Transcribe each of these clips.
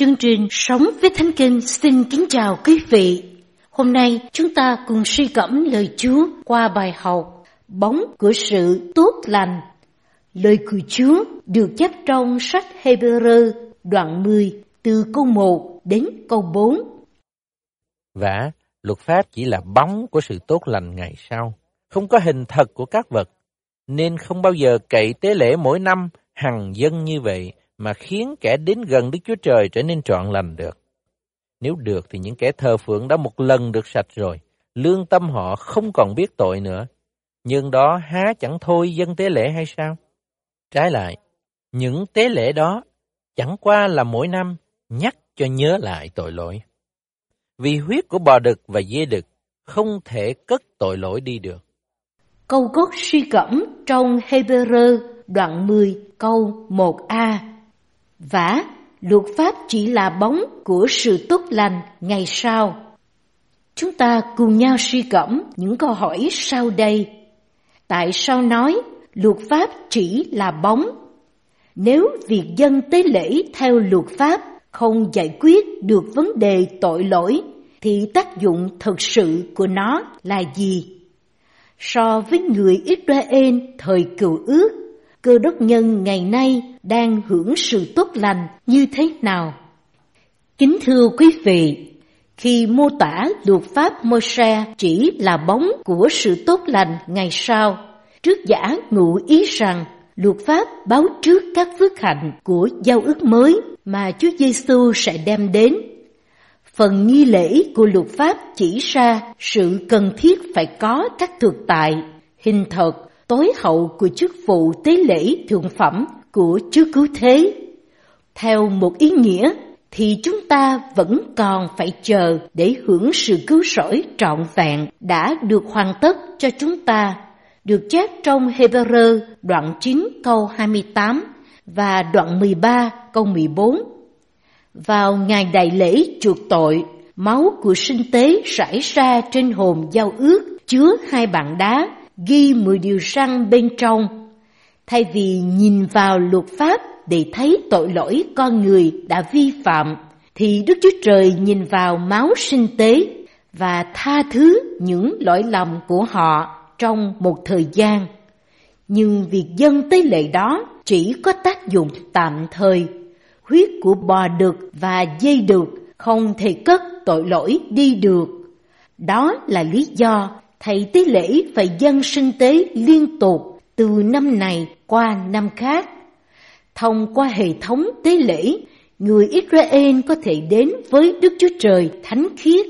Chương trình Sống với Thánh Kinh xin kính chào quý vị. Hôm nay chúng ta cùng suy gẫm lời Chúa qua bài học Bóng của sự tốt lành. Lời của Chúa được chép trong sách Hê-bơ-rơ đoạn 10 từ câu 1 đến câu 4. Và luật pháp chỉ là bóng của sự tốt lành ngày sau, không có hình thật của các vật, nên không bao giờ cậy tế lễ mỗi năm hằng dâng như vậy mà khiến kẻ đến gần Đức Chúa Trời trở nên trọn lành được. Nếu được thì những kẻ thờ phượng đã một lần được sạch rồi, lương tâm họ không còn biết tội nữa. Nhưng đó há chẳng thôi dâng tế lễ hay sao? Trái lại, những tế lễ đó chẳng qua là mỗi năm nhắc cho nhớ lại tội lỗi. Vì huyết của bò đực và dê đực không thể cất tội lỗi đi được. Câu gốc suy gẫm trong Hê-bơ-rơ đoạn 10 câu 1a. Vả, luật pháp chỉ là bóng của sự tốt lành ngày sau. Chúng ta cùng nhau suy gẫm những câu hỏi sau đây. Tại sao nói luật pháp chỉ là bóng? Nếu việc dâng tế lễ theo luật pháp không giải quyết được vấn đề tội lỗi, thì tác dụng thực sự của nó là gì? So với người Israel thời Cựu Ước, Cơ Đốc nhân ngày nay đang hưởng sự tốt lành như thế nào? Kính thưa quý vị, khi mô tả luật pháp Môi-se chỉ là bóng của sự tốt lành ngày sau, trước giả ngụ ý rằng luật pháp báo trước các phước hạnh của giao ước mới mà Chúa Giêsu sẽ đem đến. Phần nghi lễ của luật pháp chỉ ra sự cần thiết phải có các thực tại, hình thật, tối hậu của chức vụ tế lễ thượng phẩm của Chúa Cứu Thế. Theo một ý nghĩa thì chúng ta vẫn còn phải chờ để hưởng sự cứu rỗi trọn vẹn đã được hoàn tất cho chúng ta, được chép trong Hê-bơ-rơ đoạn 9 câu 28 và đoạn 13 câu 14. Vào ngày đại lễ chuộc tội, máu của sinh tế rải ra trên hòm giao ước chứa 2 bàn đá, ghi 10 điều răn bên trong. Thay vì nhìn vào luật pháp để thấy tội lỗi con người đã vi phạm, thì Đức Chúa Trời nhìn vào máu sinh tế và tha thứ những lỗi lầm của họ trong một thời gian. Nhưng việc dâng tế lễ đó chỉ có tác dụng tạm thời. Huyết của bò đực và dê đực không thể cất tội lỗi đi được. Đó là lý do thầy tế lễ phải dâng sinh tế liên tục từ năm này qua năm khác. Thông qua hệ thống tế lễ, người Israel có thể đến với Đức Chúa Trời thánh khiết.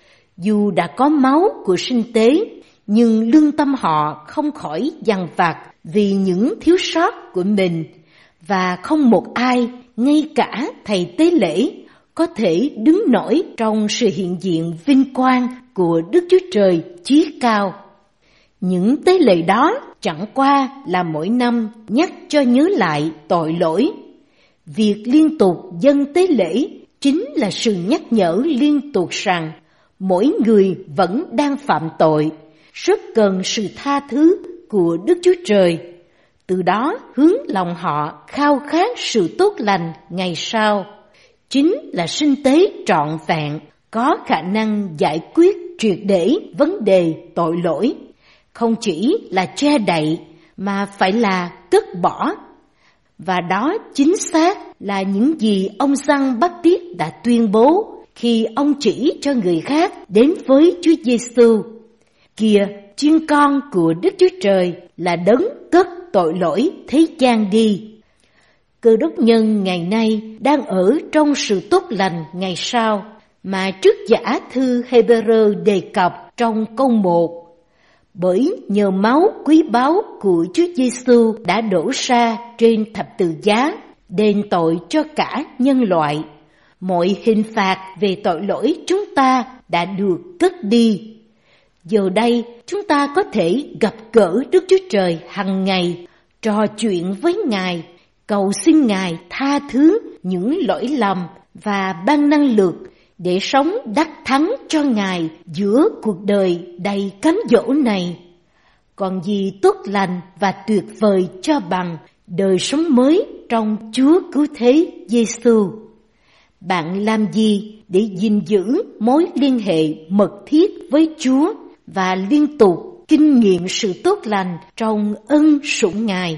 Dù đã có máu của sinh tế, nhưng lương tâm họ không khỏi dằn vặt vì những thiếu sót của mình, và không một ai, ngay cả thầy tế lễ, có thể đứng nổi trong sự hiện diện vinh quang của Đức Chúa Trời chí cao. Những tế lễ đó chẳng qua là mỗi năm nhắc cho nhớ lại tội lỗi. Việc liên tục dâng tế lễ chính là sự nhắc nhở liên tục rằng mỗi người vẫn đang phạm tội, rất cần sự tha thứ của Đức Chúa Trời. Từ đó hướng lòng họ khao khát sự tốt lành ngày sau. Chính là sinh tế trọn vẹn, có khả năng giải quyết triệt để vấn đề tội lỗi. Không chỉ là che đậy mà phải là cất bỏ. Và đó chính xác là những gì ông Giăng Báp-tít đã tuyên bố khi ông chỉ cho người khác đến với Chúa Giêsu. Kìa, chiên con của Đức Chúa Trời là đấng cất tội lỗi thế gian đi. Cơ đốc nhân ngày nay đang ở trong sự tốt lành ngày sau mà trước giả thư Hê-bơ-rơ đề cập trong câu 1. Bởi nhờ máu quý báu của Chúa Giêsu đã đổ ra trên thập tự giá, đền tội cho cả nhân loại. Mọi hình phạt về tội lỗi chúng ta đã được cất đi. Giờ đây chúng ta có thể gặp gỡ Đức Chúa Trời hằng ngày, trò chuyện với Ngài, cầu xin Ngài tha thứ những lỗi lầm và ban năng lực để sống đắc thắng cho Ngài giữa cuộc đời đầy cám dỗ này. Còn gì tốt lành và tuyệt vời cho bằng đời sống mới trong Chúa Cứu Thế Giêsu. Bạn làm gì để gìn giữ mối liên hệ mật thiết với Chúa và liên tục kinh nghiệm sự tốt lành trong ân sủng Ngài?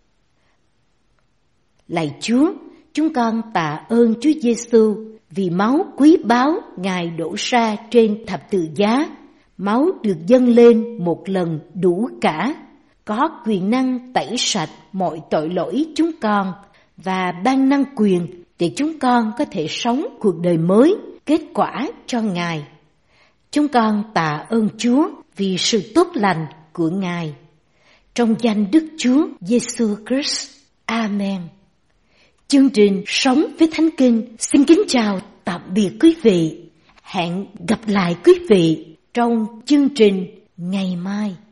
Lạy Chúa, chúng con tạ ơn Chúa Giêsu vì máu quý báu Ngài đổ ra trên thập tự giá. Máu được dâng lên một lần đủ cả, có quyền năng tẩy sạch mọi tội lỗi chúng con và ban năng quyền để chúng con có thể sống cuộc đời mới, kết quả cho Ngài. Chúng con tạ ơn Chúa vì sự tốt lành của Ngài. Trong danh Đức Chúa Giêsu Christ. Amen. Chương trình Sống với Thánh Kinh xin kính chào tạm biệt quý vị. Hẹn gặp lại quý vị trong chương trình ngày mai.